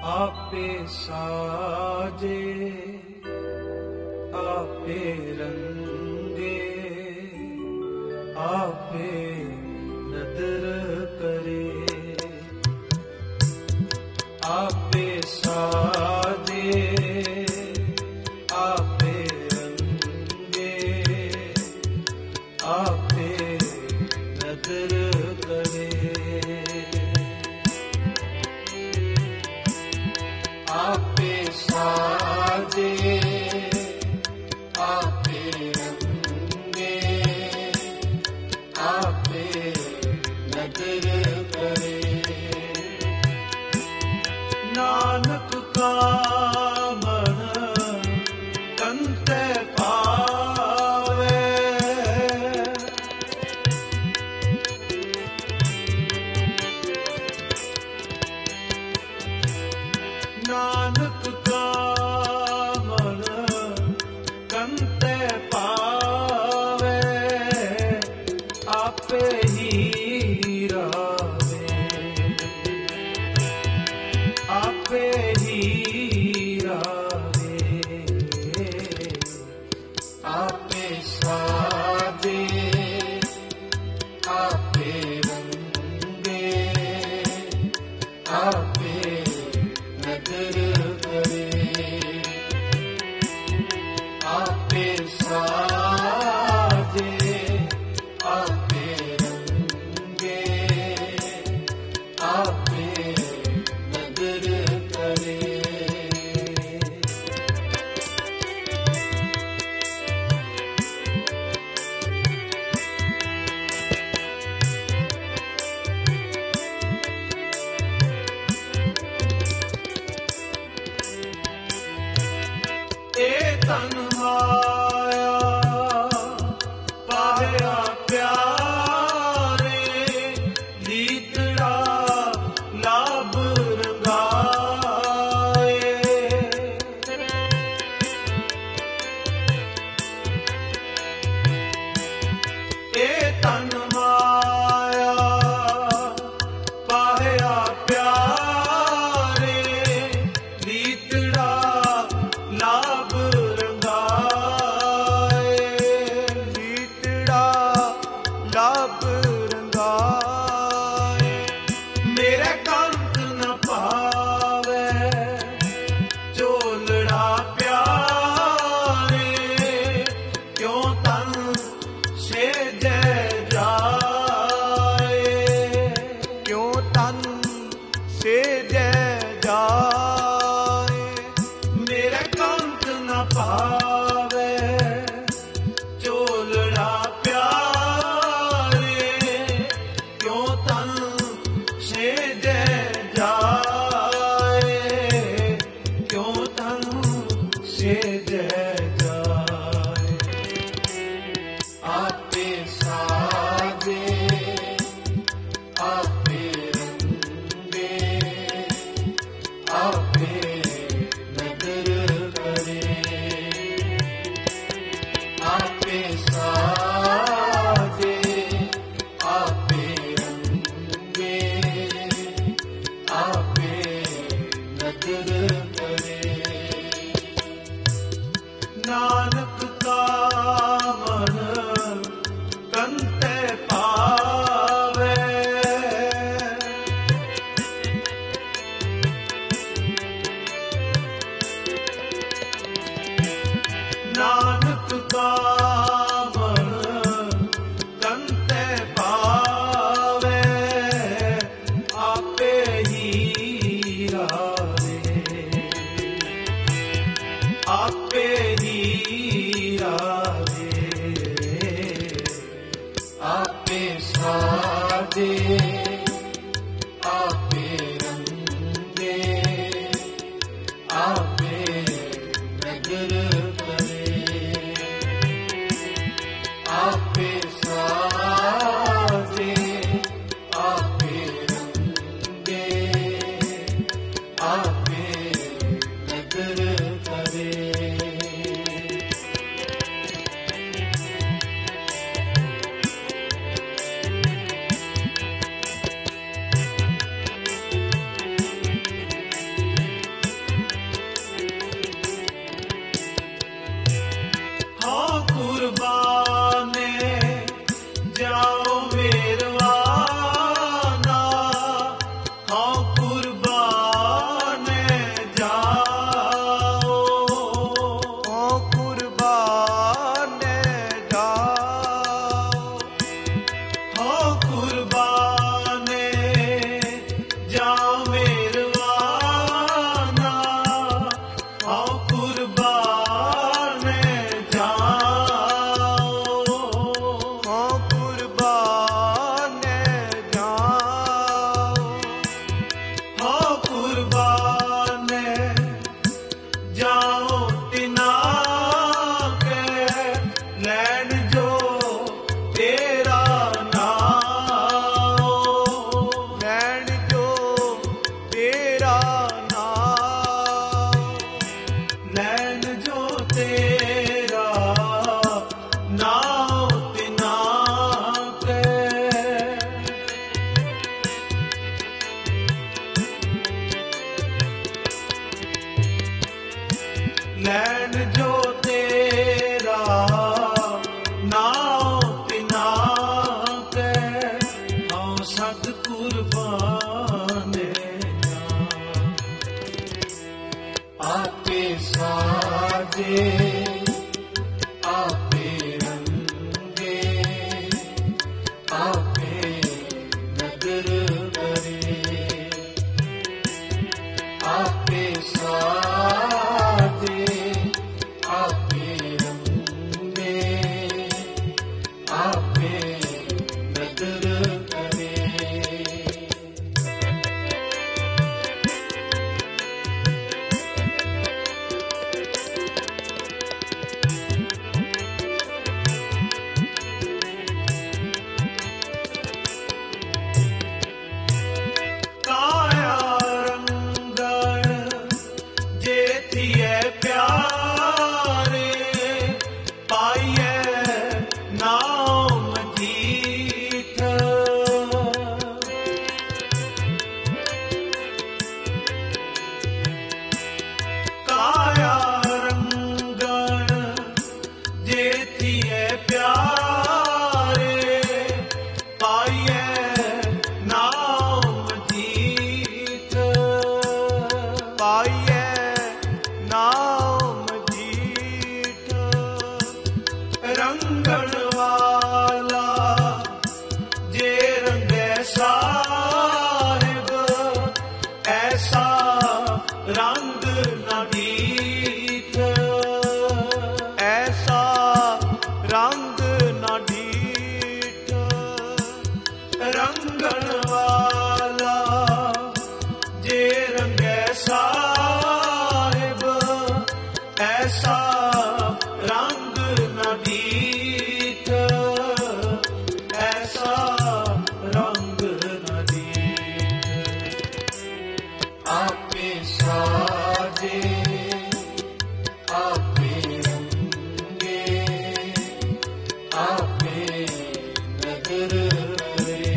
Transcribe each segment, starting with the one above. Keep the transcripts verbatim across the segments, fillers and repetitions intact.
आपे साजे आपे रंगे आपे नदर करे, आपे साजे आपे रंगे आपे नदर करे, आपे साजे आपे रंगे आपे नदर करे। नानक का मन कंते पावे, नानक का मन कंते पावे, आपे ही रावे, आपे ही रावे, आपे साजे आपे रंगे आपे नदर करे, आपे साजे आपे रंगे आपे नदर करे। ए तन माया पाया प्यारे, लीतड़ा लाभ रंगाए, ए तन माया पाया प्यारे, लीतड़ा लाभ रंगाए, लीतड़ा लाभ रंगाए, मेरे कंत न पावे झोलड़ा प्यारे, क्यों तन से जय जाए, क्यों तन से जय जाए, मेरे कंत न पावे झोलड़ा प्यारे, क्यों तन से जय जाए, क्यों तन से जय जाए। आपे साजे आपे रंगे आपे नदर करे, आपे साजे आपे रंगे आपे कुर्बाने आपे साजे आपे रंगे आपे नदर करे आपे साजे आपे रंगे आपे नदर करे काया रंगण जेतिए प्यारे पाइए नाम जीत काया रंगण जेतिए प्यारे पाइए नाम जीत पाइए नाम जीत रंगण वाला जे रंगे साहिब ऐसा रंग न ढीठ ऐसा रंग न ढीठ रंगण वाला जे रंगे साहिब ऐसा रंग न ढीठ ऐसा रंग न ढीठ आपे साजे आपे रंगे आपे नदर करे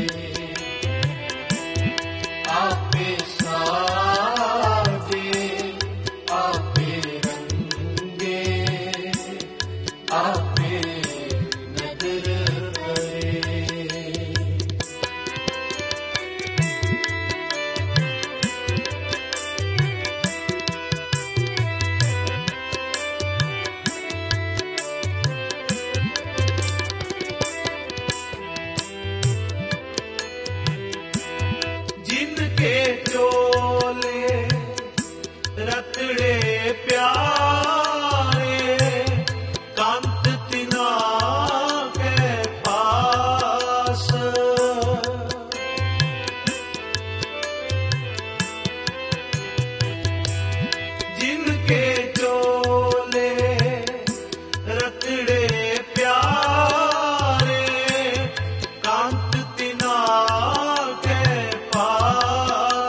आपे साजे आपे रंगे आपे नदर करे जिनके चोले रतड़े प्यारे कांत तिना के पास जिनके चोले रतड़े प्यारे कांत तिना के पास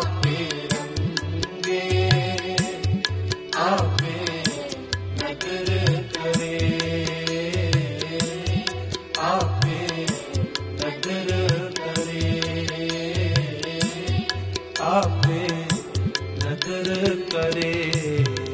आपे रंगे, आपे नजर करे, आपे नजर करे, आपे नजर करे।